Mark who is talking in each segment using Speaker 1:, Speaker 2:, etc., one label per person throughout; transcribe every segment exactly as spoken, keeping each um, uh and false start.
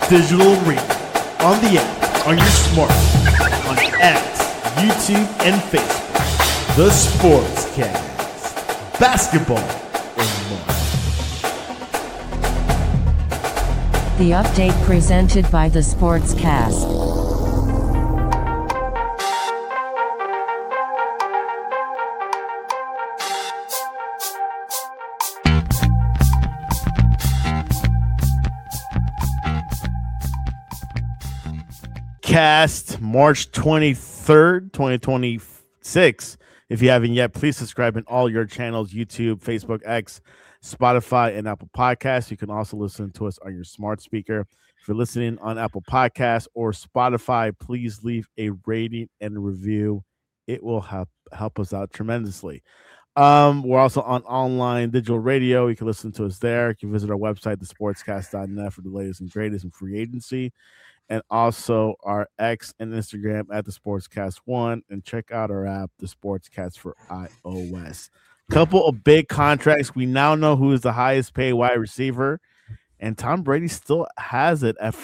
Speaker 1: Digital Radio, on the app, on your smartphone, on X, YouTube, and Facebook. The Sportscast, basketball, and more.
Speaker 2: The update presented by The Sportscast.
Speaker 1: Cast March twenty-third, twenty twenty-six. If you haven't yet, please subscribe in all your channels: YouTube, Facebook, X, Spotify, and Apple Podcasts. You can also listen to us on your smart speaker. If you're listening on Apple Podcasts or Spotify, please leave a rating and review. It will help help us out tremendously. Um, we're also on online digital radio. You can listen to us there. You can visit our website, the sportscast dot net, for the latest and greatest in free agency. And also our X and Instagram at the Sportscast One, and check out our app, the Sportscast for iOS. Couple of big contracts. We now know who is the highest paid wide receiver, and Tom Brady still has it at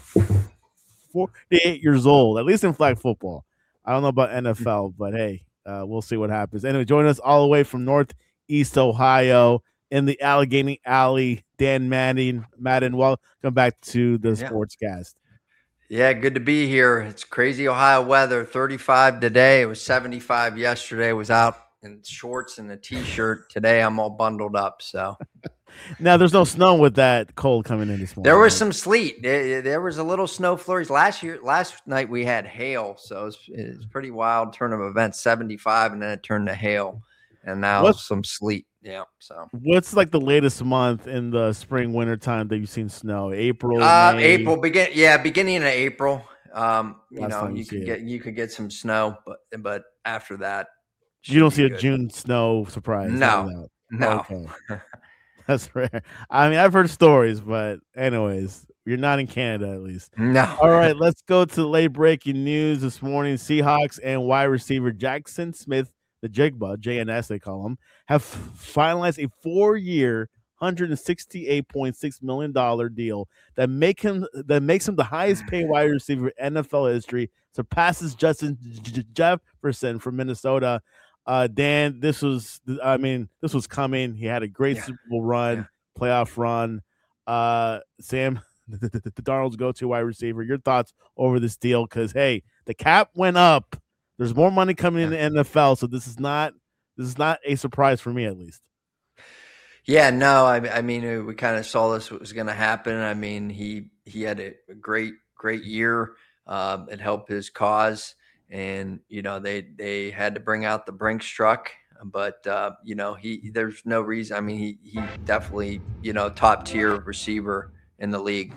Speaker 1: forty-eight years old, at least in flag football. I don't know about N F L, but hey, uh, we'll see what happens. Anyway, join us all the way from Northeast Ohio in the Allegheny Alley. Dan Madden, Madden, welcome back to the yeah. Sportscast.
Speaker 3: Yeah, good to be here. It's crazy Ohio weather. thirty-five today. It was seventy-five yesterday. I was out in shorts and a t-shirt. Today I'm all bundled up. So
Speaker 1: now there's no snow with that cold coming in this morning.
Speaker 3: There was some sleet. There, there was a little snow flurries last year. Last night we had hail, so it was, it was pretty wild turn of events. seventy-five, and then it turned to hail, and now what's, some sleet. Yeah. So
Speaker 1: what's like the latest month in the spring winter time that you've seen snow? April,
Speaker 3: uh,
Speaker 1: May?
Speaker 3: April begin. Yeah, beginning of April. Um, you Last know, you could get it. you could get some snow, but but after that,
Speaker 1: you don't see a good. June snow surprise.
Speaker 3: No, no,
Speaker 1: okay. That's rare. I mean, I've heard stories, but anyways, you're not in Canada at least.
Speaker 3: No.
Speaker 1: All right, let's go to late breaking news this morning. Seahawks and wide receiver Jackson Smith, the Jigba, J N S they call him, have finalized a four-year, one hundred sixty-eight point six million dollars deal that make him that makes him the highest paid wide receiver in N F L history, surpasses Justin Jefferson from Minnesota. Uh, Dan, this was, I mean, this was coming. He had a great yeah. Super Bowl run, yeah. playoff run. Uh, Sam, the, the, the Darnold's go-to wide receiver. Your thoughts over this deal? Because hey, the cap went up. There's more money coming in the N F L, so this is not this is not a surprise for me, at least.
Speaker 3: Yeah, no, I, I mean, we kind of saw this was going to happen. I mean, he he had a great great year. Um, it helped his cause, and you know they they had to bring out the Brinks truck, but uh, you know he there's no reason. I mean, he he definitely you know top tier receiver in the league.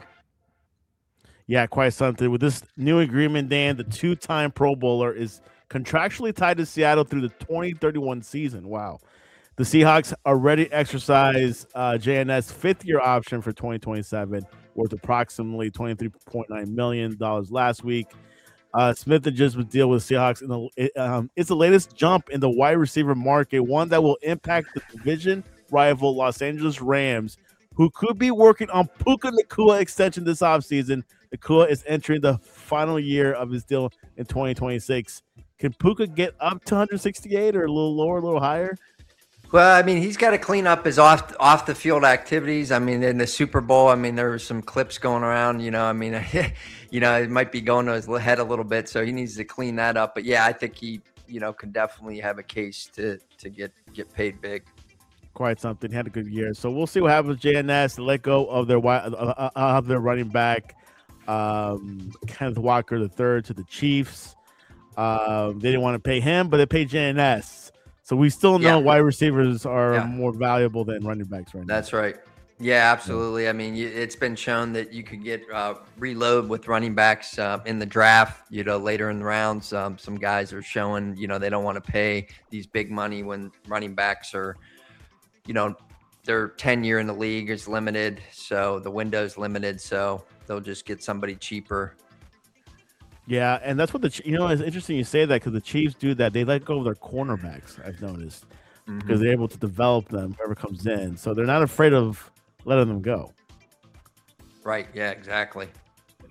Speaker 1: Yeah, quite something. With this new agreement, Dan, the two-time Pro Bowler is contractually tied to Seattle through the twenty thirty-one season. Wow. The Seahawks already exercised uh, J N S fifth-year option for twenty twenty-seven, worth approximately twenty-three point nine million dollars last week. Uh, Smith and Jigba's deal with Seahawks in the, it, um, it's the latest jump in the wide receiver market, one that will impact the division rival Los Angeles Rams, who could be working on Puka Nacua extension this offseason. Nacua is entering the final year of his deal in twenty twenty-six. Can Puka get up to one hundred sixty-eight or a little lower, a little higher?
Speaker 3: Well, I mean, he's got to clean up his off off the field activities. I mean, in the Super Bowl, I mean, there were some clips going around. You know, I mean, you know, it might be going to his head a little bit, so he needs to clean that up. But yeah, I think he, you know, can definitely have a case to to get get paid big.
Speaker 1: Quite something. He had a good year, so we'll see what happens with J N S. Let go of their uh, of their running back, um, Kenneth Walker the third, to the Chiefs. Um, they didn't want to pay him, but they paid J N S. So we still know yeah. wide receivers are yeah. more valuable than running backs right now.
Speaker 3: That's right. Yeah, absolutely. I mean, it's been shown that you could get uh, reload with running backs uh, in the draft, you know, later in the rounds. Um, some guys are showing, you know, they don't want to pay these big money when running backs are, you know, their tenure in the league is limited. So the window's limited. So they'll just get somebody cheaper.
Speaker 1: Yeah, and that's what the you know it's interesting you say that because the Chiefs do that. They let go of their cornerbacks. I've noticed mm-hmm. because they're able to develop them whoever comes in, so they're not afraid of letting them go.
Speaker 3: Right. Yeah. Exactly.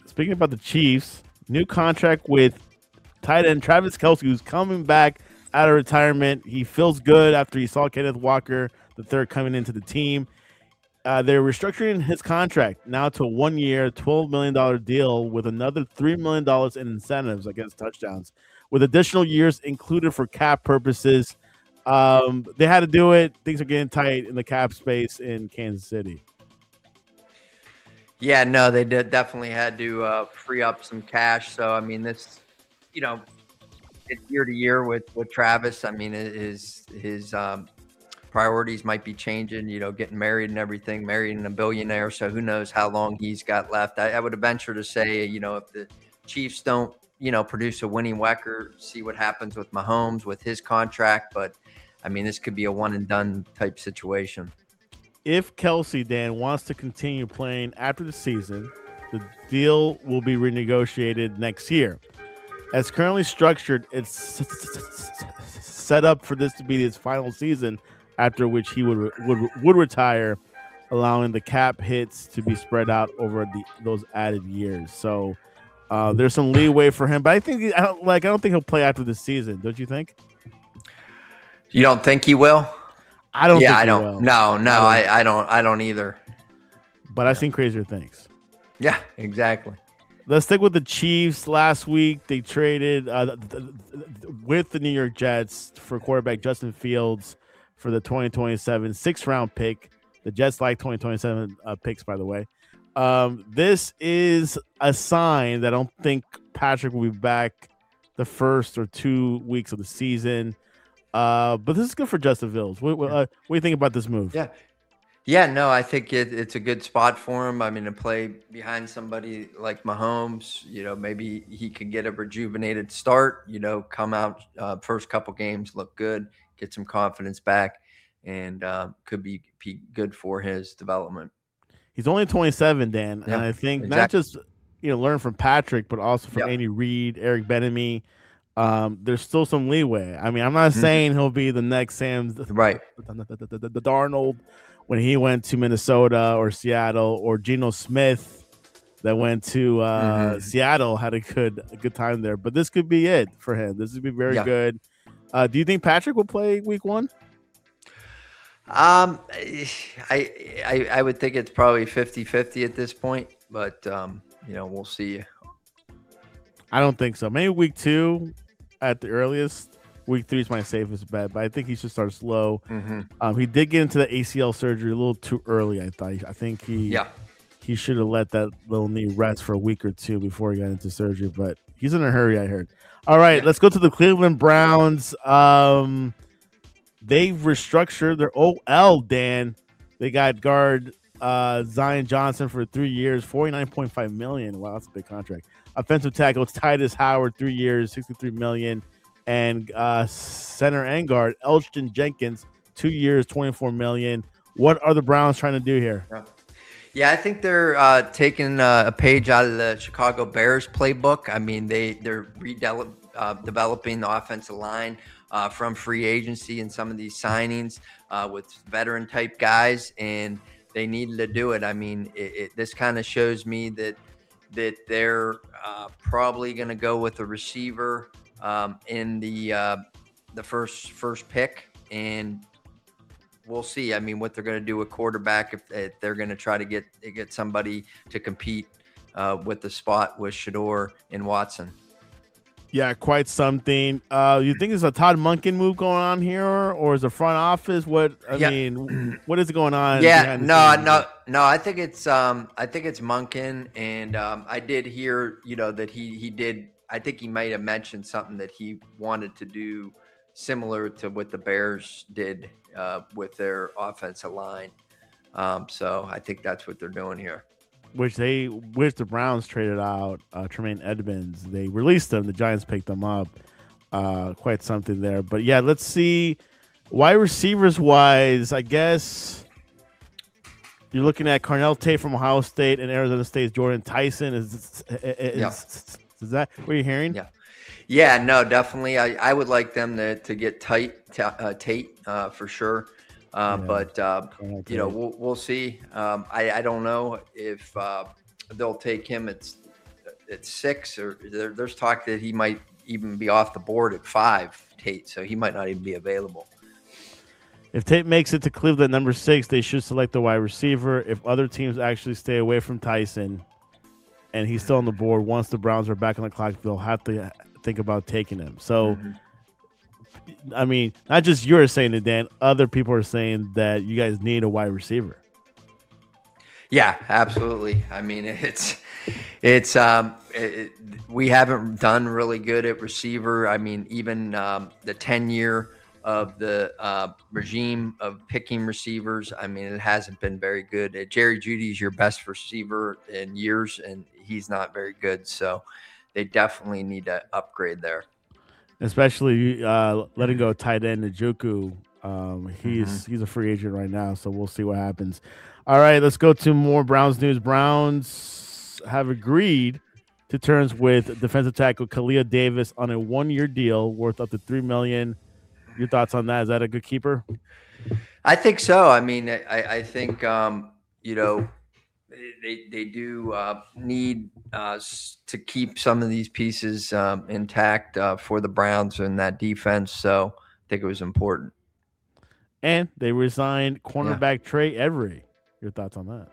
Speaker 1: speaking about the Chiefs, new contract with tight end Travis Kelce, who's coming back out of retirement. He feels good after he saw Kenneth Walker the third coming into the team. Uh, they're restructuring his contract now to a one-year, twelve million dollars deal with another three million dollars in incentives against touchdowns, with additional years included for cap purposes. Um, they had to do it. Things are getting tight in the cap space in Kansas City.
Speaker 3: Yeah, no, they did definitely had to uh, free up some cash. So, I mean, this, you know, it's year to year with, with Travis. I mean, his his um, priorities might be changing, you know, getting married and everything, marrying a billionaire. So who knows how long he's got left. I, I would venture to say, you know, if the Chiefs don't, you know, produce a winning record, see what happens with Mahomes with his contract. But, I mean, this could be a one and done type situation.
Speaker 1: If Kelce, Dan, wants to continue playing after the season, the deal will be renegotiated next year. As currently structured, it's set up for this to be his final season, after which he would would would retire, allowing the cap hits to be spread out over the those added years. So uh, there's some leeway for him, but I think I don't like I don't think he'll play after the season. Don't you think?
Speaker 3: You don't think he will?
Speaker 1: I don't.
Speaker 3: Yeah,
Speaker 1: think
Speaker 3: I
Speaker 1: he
Speaker 3: don't.
Speaker 1: will.
Speaker 3: No, no,
Speaker 1: I don't.
Speaker 3: I, I don't. I don't either.
Speaker 1: But I've seen crazier things.
Speaker 3: Yeah, exactly.
Speaker 1: Let's stick with the Chiefs. Last week, they traded uh, th- th- th- with the New York Jets for quarterback Justin Fields for the twenty twenty-seven sixth-round pick. The Jets like twenty twenty-seven uh, picks, by the way. Um, this is a sign that I don't think Patrick will be back the first or two weeks of the season. Uh, but this is good for Justin Fields. What, what, uh, what do you think about this move?
Speaker 3: Yeah. Yeah, no, I think it, it's a good spot for him. I mean, to play behind somebody like Mahomes, you know, maybe he could get a rejuvenated start, you know, come out uh, first couple games, look good, get some confidence back, and uh, could be, be good for his development.
Speaker 1: He's only twenty-seven, Dan,
Speaker 3: Yeah,
Speaker 1: and I think
Speaker 3: exactly.
Speaker 1: not just, you know, learn from Patrick, but also from
Speaker 3: Yep.
Speaker 1: Andy Reid, Eric Bieniemy. Um, there's still some leeway. I mean, I'm not
Speaker 3: Mhm.
Speaker 1: saying he'll be the next Sam,
Speaker 3: Right.
Speaker 1: the, the, the, the, the Darnold when he went to Minnesota or Seattle, or Geno Smith that went to uh,
Speaker 3: Mhm.
Speaker 1: Seattle, had a good a good time there. But this could be it for him. This would be very
Speaker 3: Yeah.
Speaker 1: good. Uh, do you think Patrick will play week one?
Speaker 3: Um, I, I I would think it's probably fifty-fifty at this point, but um, you know, we'll see.
Speaker 1: I don't think so. Maybe week two at the earliest. Week three is my safest bet, but I think he should start slow.
Speaker 3: Mm-hmm.
Speaker 1: Um, he did get into the A C L surgery a little too early. I thought. I think he
Speaker 3: Yeah.
Speaker 1: he should have let that little knee rest for a week or two before he got into surgery. But he's in a hurry, I heard. All right,
Speaker 3: Yeah.
Speaker 1: let's go to the Cleveland Browns. Um, they've restructured their O L. Dan, they got guard uh, Zion Johnson for three years, forty-nine point five million. Wow, that's a big contract. Offensive tackle Titus Howard, three years, sixty-three million. And uh, center and guard Elgton Jenkins, two years, twenty-four million. What are the Browns trying to do here?
Speaker 3: Yeah. Yeah, I think they're uh, taking uh, a page out of the Chicago Bears playbook. I mean, they they're redevelop, uh, developing the offensive line uh, from free agency and some of these signings uh, with veteran type guys, and they needed to do it. I mean, it, it, this kind of shows me that that they're uh, probably going to go with a receiver um, in the uh, the first first pick, and we'll see. I mean, what they're going to do with quarterback, if, if they're going to try to get get somebody to compete uh, with the spot with Shador and Watson.
Speaker 1: Yeah, quite something. Uh, you think it's a Todd Monken move going on here, or is the front office? What I
Speaker 3: Yeah.
Speaker 1: mean, what is going on?
Speaker 3: Yeah,
Speaker 1: behind the
Speaker 3: no,
Speaker 1: scenes?
Speaker 3: no, no. I think it's um, I think it's Monken, and um, I did hear, you know, that he he did. I think he might have mentioned something that he wanted to do similar to what the Bears did uh, with their offensive line. Um, so I think that's what they're doing here.
Speaker 1: Which they, which the Browns traded out uh, Tremaine Edmonds. They released them. The Giants picked them up. Uh, quite something there. But yeah, let's see. Wide receivers wise, I guess you're looking at Carnell Tate from Ohio State and Arizona State's Jordan Tyson. Is, is,
Speaker 3: Yeah.
Speaker 1: is that what you're hearing?
Speaker 3: Yeah. Yeah, no, definitely. I, I would like them to, to get tight, t- uh, Tate uh, for sure. Uh,
Speaker 1: Yeah.
Speaker 3: But, uh,
Speaker 1: Carnell
Speaker 3: you know,
Speaker 1: Tate.
Speaker 3: we'll, we'll see. Um, I, I don't know if uh, they'll take him. It's at six, or there, there's talk that he might even be off the board at five, Tate. So he might not even be available.
Speaker 1: If Tate makes it to Cleveland at number six, they should select the wide receiver. If other teams actually stay away from Tyson and he's still on the board, once the Browns are back on the clock, they'll have to think about taking him. So, mm-hmm. I mean, not just you're saying it, Dan. Other people are saying that you guys need a wide receiver.
Speaker 3: Yeah, absolutely. I mean, it's it's um, it, we haven't done really good at receiver. I mean, even um, the tenure of the uh, regime of picking receivers, I mean, it hasn't been very good. Uh, Jerry Jeudy's your best receiver in years, and he's not very good. So they definitely need to upgrade there.
Speaker 1: Especially uh, letting go of tight end Njoku. Um, he's mm-hmm. he's a free agent right now, so we'll see what happens. All right, let's go to more Browns news. Browns have agreed to terms with defensive tackle Khalil Davis on a one-year deal worth up to three million dollars. Your thoughts on that? Is that a good keeper?
Speaker 3: I think so. I mean, I, I think, um, you know, they, they do uh, need uh, to keep some of these pieces um, intact uh, for the Browns and that defense. So I think it was important.
Speaker 1: And they resigned cornerback yeah. Trey Every. Your thoughts on that?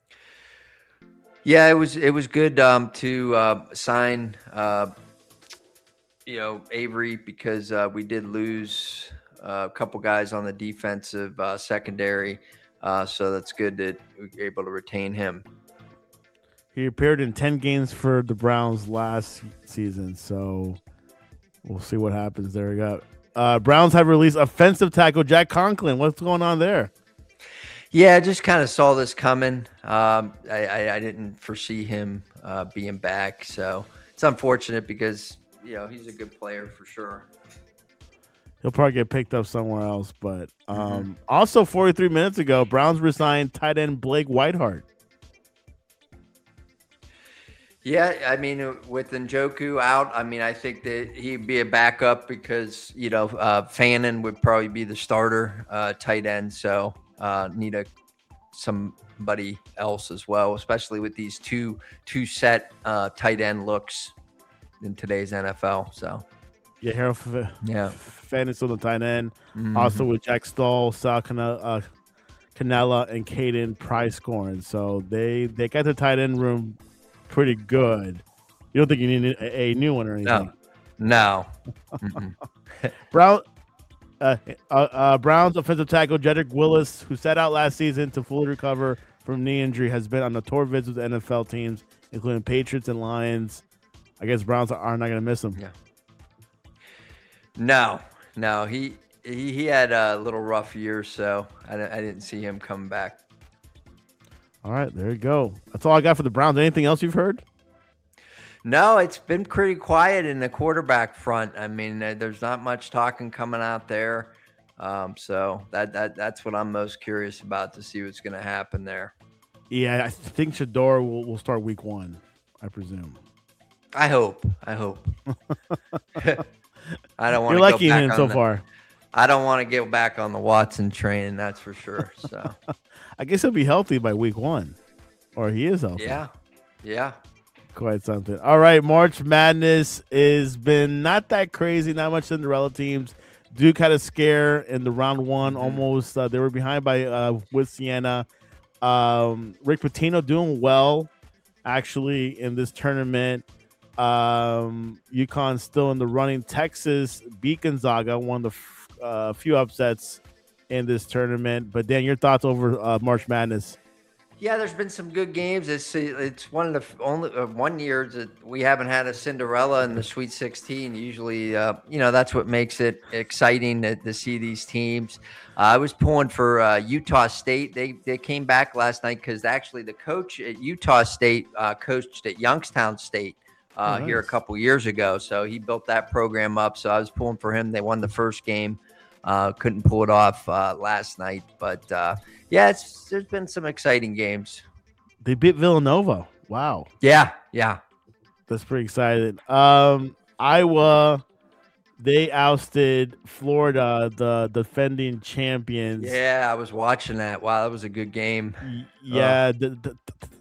Speaker 3: Yeah, it was it was good um, to uh, sign, uh, you know, Avery because uh, we did lose uh, a couple guys on the defensive uh, secondary, uh, so that's good that we were able to retain him.
Speaker 1: He appeared in ten games for the Browns last season, so we'll see what happens there. We got uh, Browns have released offensive tackle Jack Conklin. What's going on there?
Speaker 3: Yeah, I just kind of saw this coming. Um, I, I, I didn't foresee him uh, being back, so it's unfortunate because, you know, he's a good player for sure.
Speaker 1: He'll probably get picked up somewhere else, but um,
Speaker 3: mm-hmm.
Speaker 1: also forty-three minutes ago, Browns resigned tight end Blake Whiteheart.
Speaker 3: Yeah, I mean, with Njoku out, I mean, I think that he'd be a backup because, you know, uh, Fannin would probably be the starter uh, tight end, so uh, need a somebody else as well, especially with these two two set uh, tight end looks in today's N F L. So,
Speaker 1: yeah, Harold F-
Speaker 3: yeah,
Speaker 1: Fannin's on the tight end.
Speaker 3: Mm-hmm.
Speaker 1: Also with Jack Stoll, Sal Canella, uh, Canella, and Caden Price scoring. So they they got the tight end room pretty good. You don't think you need a, a new one or anything?
Speaker 3: No, no.
Speaker 1: Brown, uh, uh, uh, Browns offensive tackle Jedrick Willis, who sat out last season to fully recover from knee injury, has been on the tour visits with N F L teams, including Patriots and Lions. I guess Browns are not going to miss him.
Speaker 3: Yeah. No, no, he he he had a little rough year, so I, I didn't see him come back.
Speaker 1: All right, there you go. That's all I got for the Browns. Anything else you've heard?
Speaker 3: No, it's been pretty quiet in the quarterback front. I mean, uh, there's not much talking coming out there. Um, so that that that's what I'm most curious about to see what's going to happen there.
Speaker 1: Yeah, I think Shador will, will start week one, I presume.
Speaker 3: I hope. I hope. I don't want
Speaker 1: You're
Speaker 3: to
Speaker 1: lucky
Speaker 3: go back
Speaker 1: in
Speaker 3: on
Speaker 1: so
Speaker 3: the,
Speaker 1: far.
Speaker 3: I don't want to get back on the Watson train, that's for sure. So
Speaker 1: I guess he'll be healthy by week one. Or he is healthy.
Speaker 3: Yeah. Yeah.
Speaker 1: Quite something. All right, March Madness has been not that crazy, not much Cinderella teams. Duke had a scare in the round one, mm-hmm. almost. Uh, they were behind by uh, with Siena. Um, Rick Pitino doing well, actually, in this tournament. Um, UConn still in the running. Texas beat Gonzaga, one of the uh, few upsets in this tournament. But Dan, your thoughts over uh, March Madness?
Speaker 3: Yeah, there's been some good games. It's it's one of the only uh, one year that we haven't had a Cinderella in the Sweet sixteen. Usually, uh, you know, that's what makes it exciting to, to see these teams. Uh, I was pulling for uh, Utah State. They they came back last night because actually the coach at Utah State uh, coached at Youngstown State uh, oh, nice. here a couple years ago. So he built that program up. So I was pulling for him. They won the first game. Uh, couldn't pull it off uh, last night, but uh, yeah, it's there's been some exciting games.
Speaker 1: They beat Villanova. Wow.
Speaker 3: Yeah, yeah,
Speaker 1: that's pretty exciting. Um, Iowa, they ousted Florida, the defending champions.
Speaker 3: Yeah, I was watching that. Wow, that was a good game.
Speaker 1: Yeah, uh, the, the, the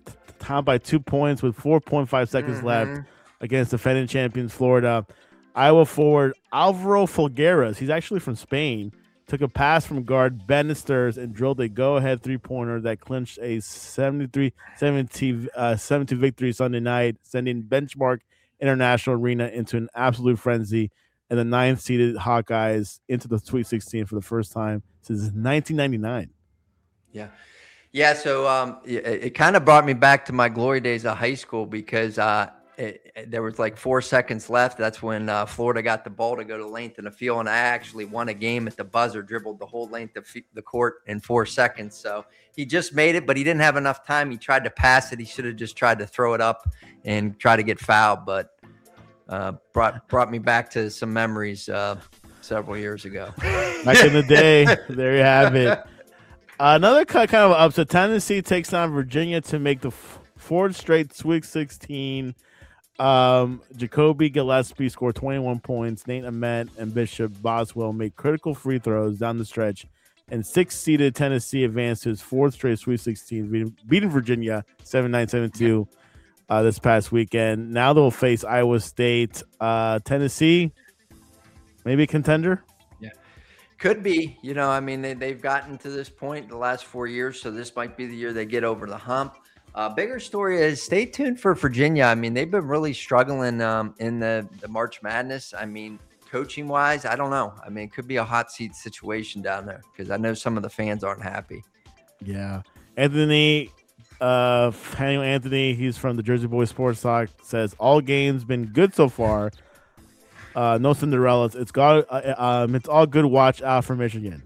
Speaker 1: count by two points with four point five seconds
Speaker 3: Mm-hmm.
Speaker 1: left against defending champions Florida. Iowa forward Alvaro Folgueras, he's actually from Spain, took a pass from guard Banisters and drilled a go-ahead three-pointer that clinched a seventy-three seventy uh, seventy victory Sunday night, sending Benchmark International Arena into an absolute frenzy, and the ninth-seeded Hawkeyes into the Sweet sixteen for the first time since nineteen ninety-nine.
Speaker 3: Yeah. Yeah, so um, it, it kind of brought me back to my glory days of high school because uh, it, it, there was like four seconds left. That's when uh, Florida got the ball to go to length in the field, and I actually won a game at the buzzer, dribbled the whole length of f- the court in four seconds. So he just made it, but he didn't have enough time. He tried to pass it. He should have just tried to throw it up and try to get fouled, but uh, brought brought me back to some memories uh, several years ago.
Speaker 1: Back in the day, there you have it. Another kind of upset. Tennessee takes on Virginia to make the f- fourth straight Sweet sixteen. Um, Jacoby Gillespie scored twenty-one points. Nate Ahmet and Bishop Boswell made critical free throws down the stretch, and six-seeded Tennessee advanced to its fourth straight Sweet sixteen, beating, beating Virginia seven nine, seven two uh, this past weekend. Now they'll face Iowa State. Uh, Tennessee, maybe a contender?
Speaker 3: Could be, you know, I mean, they, they've gotten to this point the last four years, so this might be the year they get over the hump. Uh, bigger story is stay tuned for Virginia. I mean, they've been really struggling um, in the, the March Madness. I mean, coaching wise, I don't know. I mean, it could be a hot seat situation down there because I know some of the fans aren't happy.
Speaker 1: Yeah. Anthony, uh, Daniel Anthony, he's from the Jersey Boys Sports Talk, says all games been good so far. Uh, no Cinderellas. It's got. Uh, um, it's all good. Watch out for Michigan.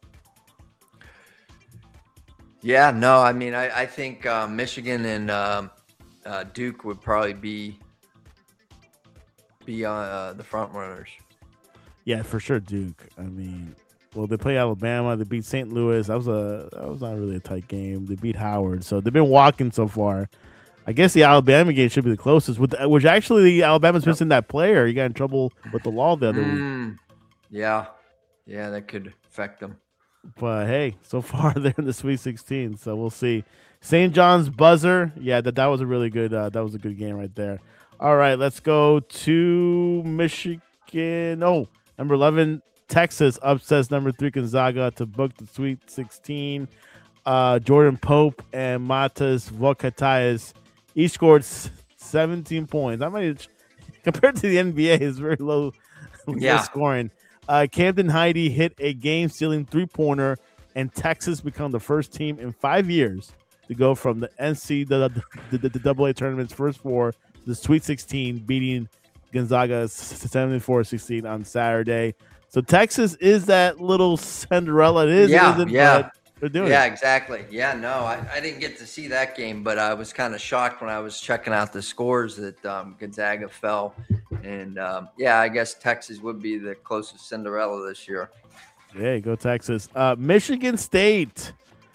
Speaker 3: Yeah, no, I mean, I, I think uh, Michigan and um, uh, Duke would probably be be on uh, the front runners.
Speaker 1: Yeah, for sure, Duke. I mean, well, they play Alabama. They beat Saint Louis. That was a that was not really a tight game. They beat Howard, so they've been walking so far. I guess the Alabama game should be the closest. With which actually Alabama's missing that player. He got in trouble with the law the other
Speaker 3: mm,
Speaker 1: week.
Speaker 3: Yeah, yeah, that could affect them.
Speaker 1: But hey, so far they're in the Sweet sixteen, so we'll see. Saint John's buzzer, yeah, that that was a really good. Uh, that was a good game right there. All right, let's go to Michigan. Oh, number eleven, Texas upsets number three Gonzaga to book the Sweet sixteen. Uh, Jordan Pope and Matas Volkatayas each scored seventeen points. I mean, compared to the N B A, it's very low,
Speaker 3: yeah.
Speaker 1: low scoring. Uh, Camden Heidi hit a game-stealing three-pointer, and Texas become the first team in five years to go from the N C double A tournament's first four to the Sweet sixteen, beating Gonzaga seventy-four sixteen on Saturday. So Texas is that little Cinderella. It is,
Speaker 3: yeah,
Speaker 1: it isn't,
Speaker 3: yeah.
Speaker 1: but they're doing
Speaker 3: yeah,
Speaker 1: it.
Speaker 3: exactly. Yeah, no, I, I didn't get to see that game, but I was kind of shocked when I was checking out the scores that um, Gonzaga fell. And, um, yeah, I guess Texas would be the closest Cinderella this year.
Speaker 1: Yeah, go Texas. Uh, Michigan State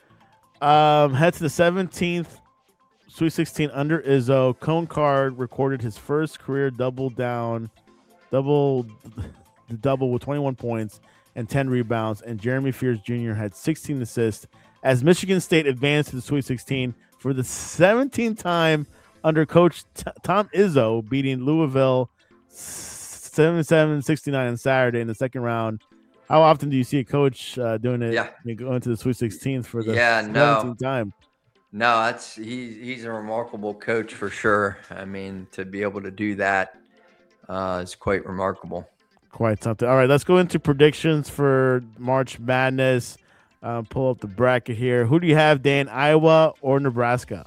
Speaker 1: um, head to the seventeenth Sweet sixteen under Izzo. Cone Card recorded his first career double down, double double with twenty-one points and ten rebounds, and Jeremy Fears Junior had sixteen assists as Michigan State advanced to the Sweet sixteen for the seventeenth time under Coach T- Tom Izzo, beating Louisville seventy-seven sixty-nine on Saturday in the second round. How often do you see a coach uh, doing it?
Speaker 3: Yeah.
Speaker 1: Going to the Sweet sixteen for the
Speaker 3: Yeah,
Speaker 1: seventeenth
Speaker 3: no.
Speaker 1: time?
Speaker 3: No, that's he's he's a remarkable coach for sure. I mean, to be able to do that uh, is quite remarkable.
Speaker 1: Quite something. All right, let's go into predictions for March Madness. Uh, pull up the bracket here. Who do you have, Dan? Iowa or Nebraska?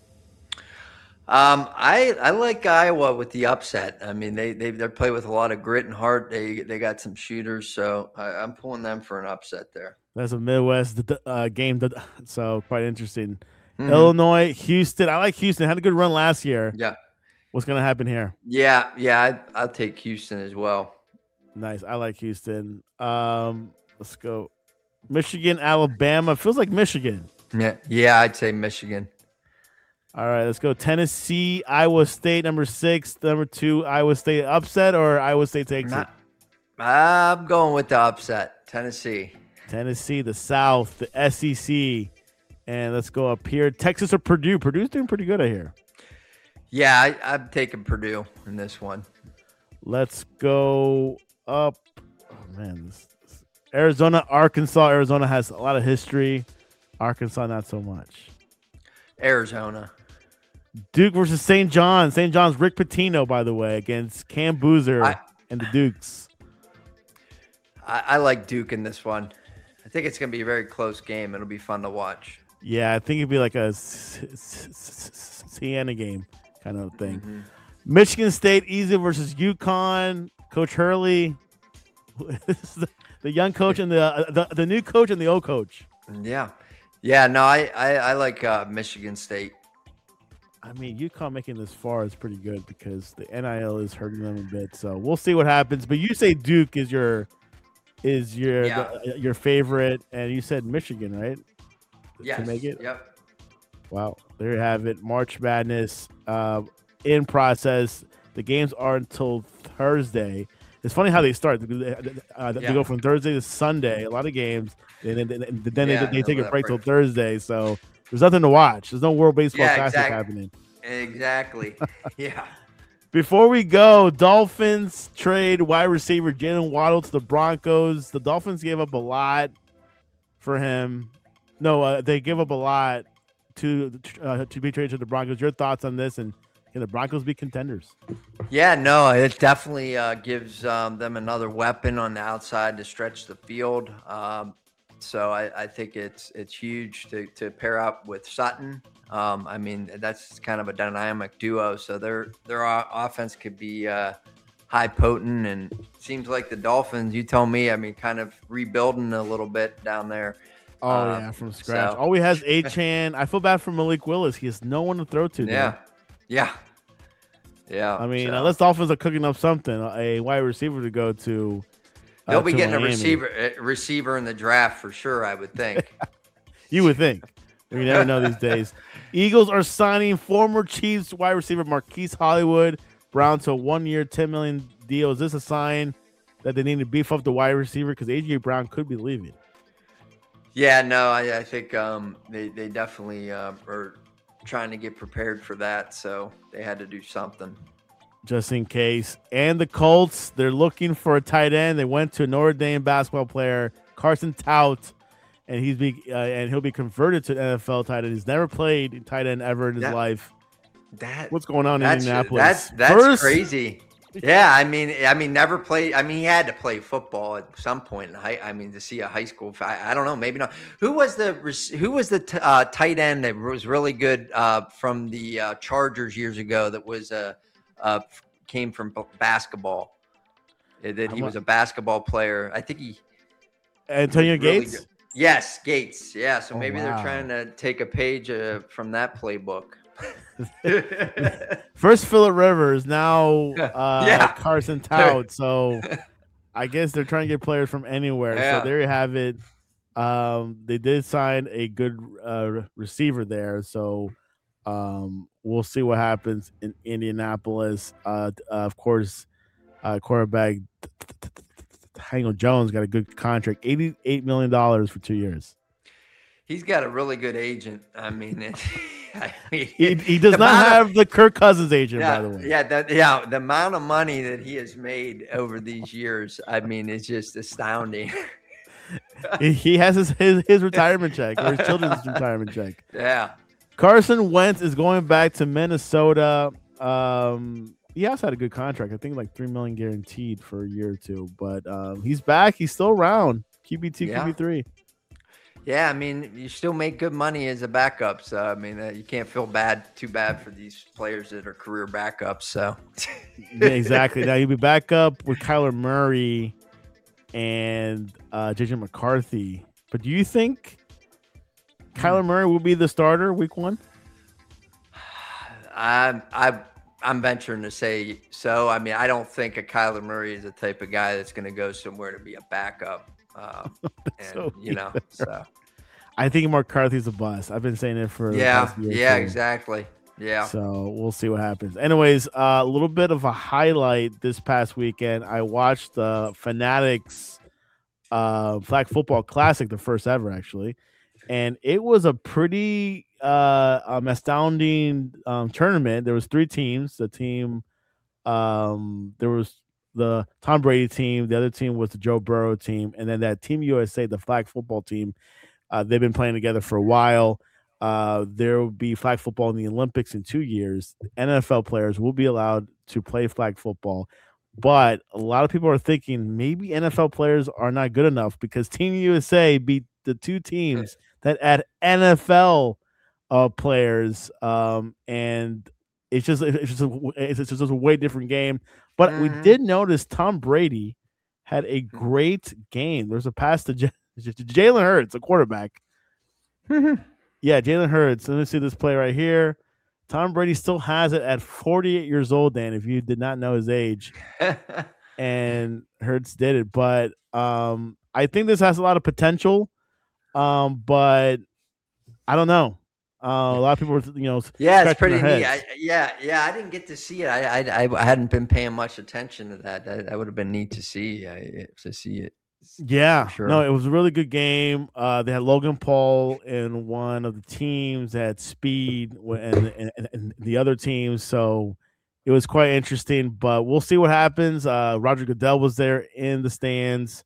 Speaker 3: Um, I I like Iowa with the upset. I mean, they they they play with a lot of grit and heart. They they got some shooters, so I, I'm pulling them for an upset there.
Speaker 1: That's a Midwest uh, game, so quite interesting.
Speaker 3: Mm-hmm.
Speaker 1: Illinois, Houston. I like Houston. Had a good run last year.
Speaker 3: Yeah.
Speaker 1: What's going to happen here?
Speaker 3: Yeah, yeah, I, I'll take Houston as well.
Speaker 1: Nice. I like Houston. Um, let's go. Michigan, Alabama. Feels like Michigan.
Speaker 3: Yeah, yeah, I'd say Michigan.
Speaker 1: All right, let's go. Tennessee, Iowa State, number six. Number two, Iowa State upset, or Iowa State takes
Speaker 3: Not,
Speaker 1: it?
Speaker 3: I'm going with the upset. Tennessee.
Speaker 1: Tennessee, the South, the S E C. And let's go up here. Texas or Purdue? Purdue's doing pretty good, I hear.
Speaker 3: Yeah, I, I'm taking Purdue in this one.
Speaker 1: Let's go up. Oh, man. This, this, Arizona, Arkansas. Arizona has a lot of history. Arkansas, not so much.
Speaker 3: Arizona.
Speaker 1: Duke versus Saint John. Saint John's Rick Pitino, by the way, against Cam Boozer
Speaker 3: I,
Speaker 1: and the Dukes.
Speaker 3: I, I like Duke in this one. I think it's going to be a very close game. It'll be fun to watch.
Speaker 1: Yeah, I think it'd be like a Siena game kind of thing.
Speaker 3: Mm-hmm.
Speaker 1: Michigan State, easy versus UConn. Coach Hurley, the, the young coach and the, uh, the the new coach and the old coach.
Speaker 3: Yeah, yeah. No, I I, I like uh, Michigan State.
Speaker 1: I mean, UConn making this far is pretty good because the N I L is hurting them a bit. So we'll see what happens. But you say Duke is your is your
Speaker 3: yeah.
Speaker 1: the, your favorite, and you said Michigan, right?
Speaker 3: Yes.
Speaker 1: To make it.
Speaker 3: Yep.
Speaker 1: Wow, there you have it. March Madness uh, in process. The games are until Thursday. It's funny how they start. They, uh, they
Speaker 3: yeah.
Speaker 1: go from Thursday to Sunday. A lot of games, and then, then, then
Speaker 3: yeah,
Speaker 1: they, they take a break till
Speaker 3: break.
Speaker 1: Thursday. So there's nothing to watch. There's no World Baseball
Speaker 3: yeah,
Speaker 1: Classic
Speaker 3: exactly.
Speaker 1: happening.
Speaker 3: Exactly. Yeah.
Speaker 1: Before we go, Dolphins trade wide receiver Jalen Waddle to the Broncos. The Dolphins gave up a lot for him. No, uh, they give up a lot to uh, to be traded to the Broncos. Your thoughts on this, and can the Broncos be contenders?
Speaker 3: Yeah, no, it definitely uh, gives um, them another weapon on the outside to stretch the field. Um, so I, I think it's it's huge to to pair up with Sutton. Um, I mean, that's kind of a dynamic duo. So their their offense could be uh, high potent, and it seems like the Dolphins. You tell me. I mean, kind of rebuilding a little bit down there.
Speaker 1: Oh uh, yeah, from scratch.
Speaker 3: So.
Speaker 1: All we has A-Chan. I feel bad for Malik Willis. He has no one to throw to.
Speaker 3: Yeah,
Speaker 1: man.
Speaker 3: yeah, yeah.
Speaker 1: I mean,
Speaker 3: so.
Speaker 1: unless Dolphins are cooking up something, a wide receiver to go to. Uh,
Speaker 3: They'll be
Speaker 1: to
Speaker 3: getting
Speaker 1: Miami.
Speaker 3: a receiver a receiver in the draft for sure. I would think.
Speaker 1: You would think. You never know these days. Eagles are signing former Chiefs wide receiver Marquise Hollywood Brown to a one-year, ten million dollars deal. Is this a sign that they need to beef up the wide receiver because A J Brown could be leaving?
Speaker 3: Yeah, no, I, I think um, they they definitely uh, are trying to get prepared for that, so they had to do something
Speaker 1: just in case. And the Colts, they're looking for a tight end. They went to a Notre Dame basketball player, Carson Tout, and he's be uh, and he'll be converted to an N F L tight end. He's never played tight end ever in his
Speaker 3: that,
Speaker 1: life.
Speaker 3: That
Speaker 1: what's going on in
Speaker 3: that's,
Speaker 1: Indianapolis?
Speaker 3: That's that's
Speaker 1: First,
Speaker 3: crazy. Yeah, I mean, I mean, never played. I mean, he had to play football at some point in high. I mean, to see a high school, I, I don't know, maybe not. Who was the who was the t- uh, tight end that was really good uh, from the uh, Chargers years ago? That was uh, uh, came from basketball. That he was a basketball player. I think he
Speaker 1: Antonio
Speaker 3: he really
Speaker 1: Gates.
Speaker 3: Good. Yes, Gates. Yeah, so
Speaker 1: Oh,
Speaker 3: maybe
Speaker 1: wow.
Speaker 3: they're trying to take a page uh, from that playbook.
Speaker 1: First Phillip Rivers, now uh,
Speaker 3: yeah.
Speaker 1: Carson Tout. So I guess they're trying to get players from anywhere.
Speaker 3: Yeah.
Speaker 1: So there you have it. Um, they did sign a good uh, receiver there. So um, we'll see what happens in Indianapolis. Uh, uh, of course, uh, quarterback Daniel Jones got a good contract, eighty-eight million dollars for two years.
Speaker 3: He's got a really good agent. I mean, it, I mean
Speaker 1: he, he does not have of, the Kirk Cousins agent,
Speaker 3: yeah,
Speaker 1: by the way.
Speaker 3: Yeah, that, yeah. The amount of money that he has made over these years, I mean, it's just astounding.
Speaker 1: he, he has his, his his retirement check, or his children's retirement check.
Speaker 3: Yeah.
Speaker 1: Carson Wentz is going back to Minnesota. Um, he also had a good contract. I think like three million guaranteed for a year or two. But um, he's back. He's still around. Q B two,
Speaker 3: yeah.
Speaker 1: Q B three.
Speaker 3: Yeah, I mean, you still make good money as a backup. So, I mean, uh, you can't feel bad, too bad for these players that are career backups. So,
Speaker 1: yeah, exactly. Now you'll be back up with Kyler Murray and uh, J J McCarthy. But do you think Kyler Murray will be the starter week one?
Speaker 3: I, I, I'm venturing to say so. I mean, I don't think a Kyler Murray is the type of guy that's going to go somewhere to be a backup. Um, and, so you know, so
Speaker 1: I think McCarthy's a bust. I've been saying it for
Speaker 3: yeah, yeah, too. Exactly, yeah.
Speaker 1: So we'll see what happens. Anyways, uh, a little bit of a highlight this past weekend. I watched the Fanatics uh, Flag Football Classic, the first ever, actually, and it was a pretty uh, um, astounding um, tournament. There was three teams. The team, um, there was the Tom Brady team. The other team was the Joe Burrow team, and then that Team U S A, the flag football team. Uh, they've been playing together for a while. Uh, there will be flag football in the Olympics in two years. N F L players will be allowed to play flag football, but a lot of people are thinking maybe N F L players are not good enough because Team U S A beat the two teams that had N F L uh, players, um, and it's just it's just a, it's just a way different game. But mm-hmm. we did notice Tom Brady had a great game. There's a pass to J- Jalen Hurts, a quarterback. Yeah, Jalen Hurts. Let me see this play right here. Tom Brady still has it at forty-eight years old, Dan, if you did not know his age. And Hurts did it. But um, I think this has a lot of potential. Um, but I don't know. Uh, a lot of people were, you know,
Speaker 3: yeah, it's pretty neat. I, yeah, yeah, I didn't get to see it. I, I, I hadn't been paying much attention to that. That, that would have been neat to see. I, to see it.
Speaker 1: Yeah, sure. No, it was a really good game. Uh, they had Logan Paul in one of the teams that had speed, and, and, and the other teams. So it was quite interesting. But we'll see what happens. Uh, Roger Goodell was there in the stands.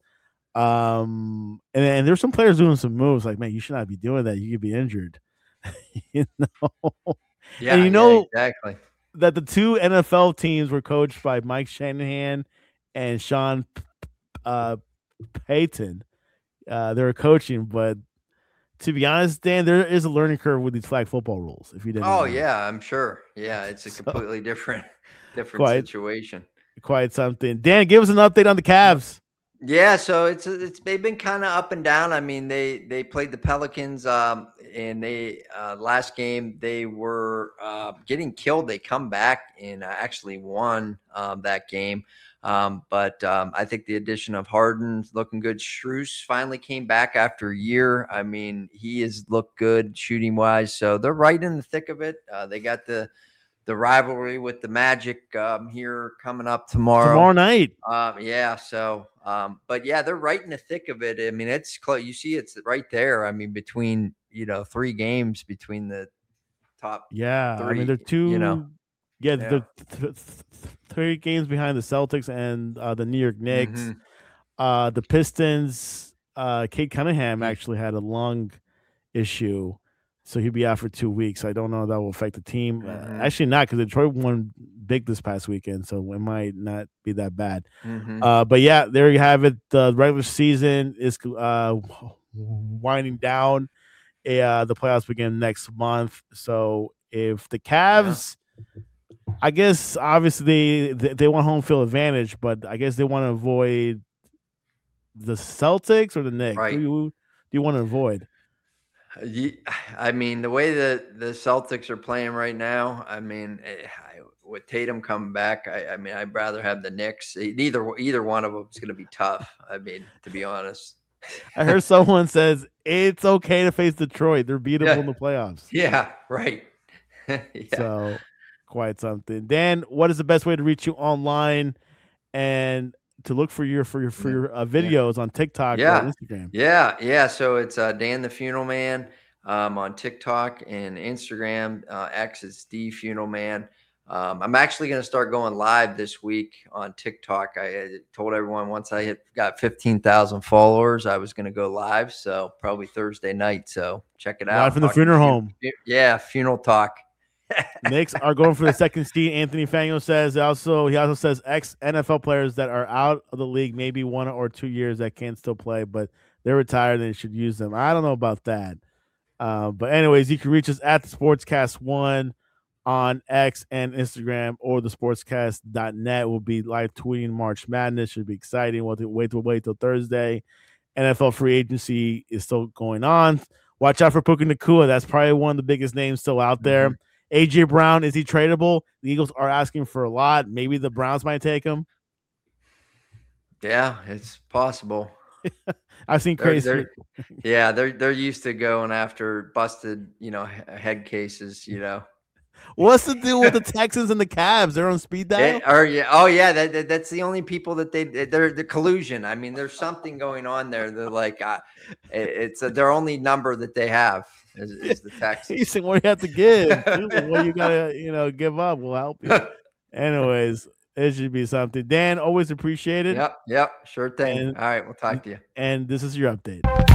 Speaker 1: Um, and, and there's some players doing some moves like, man, you should not be doing that. You could be injured. You know,
Speaker 3: yeah,
Speaker 1: and you know
Speaker 3: yeah, exactly
Speaker 1: that the two N F L teams were coached by Mike Shanahan and Sean uh, Payton. Uh, they were coaching, but to be honest, Dan, there is a learning curve with these flag football rules. If you didn't,
Speaker 3: oh
Speaker 1: know.
Speaker 3: yeah, I'm sure. Yeah, it's a so, completely different, different
Speaker 1: quite,
Speaker 3: situation.
Speaker 1: Quite something. Dan, give us an update on the Cavs.
Speaker 3: Yeah, so it's it's they've been kind of up and down. I mean, they they played the Pelicans, um, and they uh, last game they were uh, getting killed. They come back and uh, actually won um, that game. Um, but um, I think the addition of Harden's looking good. Strus finally came back after a year. I mean, he has looked good shooting wise. So they're right in the thick of it. Uh, they got the the rivalry with the Magic um, here coming up tomorrow.
Speaker 1: Tomorrow night.
Speaker 3: Um, yeah. So, um, but yeah, they're right in the thick of it. I mean, it's close. You see, it's right there. I mean, between you know three games between the top.
Speaker 1: Yeah,
Speaker 3: three,
Speaker 1: I mean, they're two.
Speaker 3: You know.
Speaker 1: Yeah,
Speaker 3: Yeah.
Speaker 1: they're th- th- three games behind the Celtics and uh, the New York Knicks.
Speaker 3: Mm-hmm.
Speaker 1: Uh, the Pistons. Uh, Kate Cunningham
Speaker 3: Mm-hmm.
Speaker 1: actually had a lung issue, so he'll be out for two weeks. I don't know if that will affect the team.
Speaker 3: Mm-hmm.
Speaker 1: Uh, actually, not because Detroit won big this past weekend, so it might not be that bad.
Speaker 3: Mm-hmm.
Speaker 1: Uh, but yeah, there you have it. The regular season is uh, winding down. Uh, the playoffs begin next month. So if the Cavs, yeah. I guess obviously they, they want home field advantage, but I guess they want to avoid the Celtics or the Knicks.
Speaker 3: Right.
Speaker 1: Who do you, do you want to avoid?
Speaker 3: I mean, the way that the Celtics are playing right now, I mean, I, with Tatum coming back, I, I mean, I'd rather have the Knicks. Either either one of them is going to be tough. I mean, to be honest.
Speaker 1: I heard someone says it's okay to face Detroit. They're beatable yeah. in the playoffs.
Speaker 3: Yeah, right.
Speaker 1: yeah. So, quite something. Dan, what is the best way to reach you online and to look for your for your for your uh, videos yeah. on TikTok
Speaker 3: yeah.
Speaker 1: or Instagram?
Speaker 3: Yeah, yeah. So it's uh, Dan the Funeral Man um, on TikTok and Instagram. Uh, X is D Funeral Man. Um, I'm actually going to start going live this week on TikTok. I, I told everyone once I hit got fifteen thousand followers, I was going to go live. So probably Thursday night. So check it out.
Speaker 1: Live from the funeral home.
Speaker 3: Yeah, funeral talk.
Speaker 1: Knicks are going for the second seed. Anthony Fangio says also he also says ex N F L players that are out of the league maybe one or two years that can still play, but they're retired and they should use them. I don't know about that. Uh, but anyways, you can reach us at the Sportscast One on X and Instagram, or the sportscast dot net. We'll be live tweeting March Madness. Should be exciting. We'll wait to wait till Thursday. N F L free agency is still going on. Watch out for Puka Nacua. That's probably one of the biggest names still out there. Mm-hmm. A J Brown, is he tradable? The Eagles are asking for a lot. Maybe the Browns might take him.
Speaker 3: Yeah, it's possible.
Speaker 1: I've seen crazy.
Speaker 3: They're, they're, yeah, they're they're used to going after busted, you know, head cases, you know.
Speaker 1: What's the deal with the Texans and the Cavs? They're on speed dial.
Speaker 3: It, or yeah, oh yeah, that, that that's the only people that they they're the collusion. I mean, there's something going on there. They're like, uh, it, it's a, their only number that they have is, is the Texans.
Speaker 1: He's saying, what do you have to give? Dude, what you gotta, you know, give up will help you. Anyways, it should be something. Dan, always appreciate it.
Speaker 3: Yep, yep, sure thing.
Speaker 1: And,
Speaker 3: All right, we'll talk to you.
Speaker 1: And this is your update.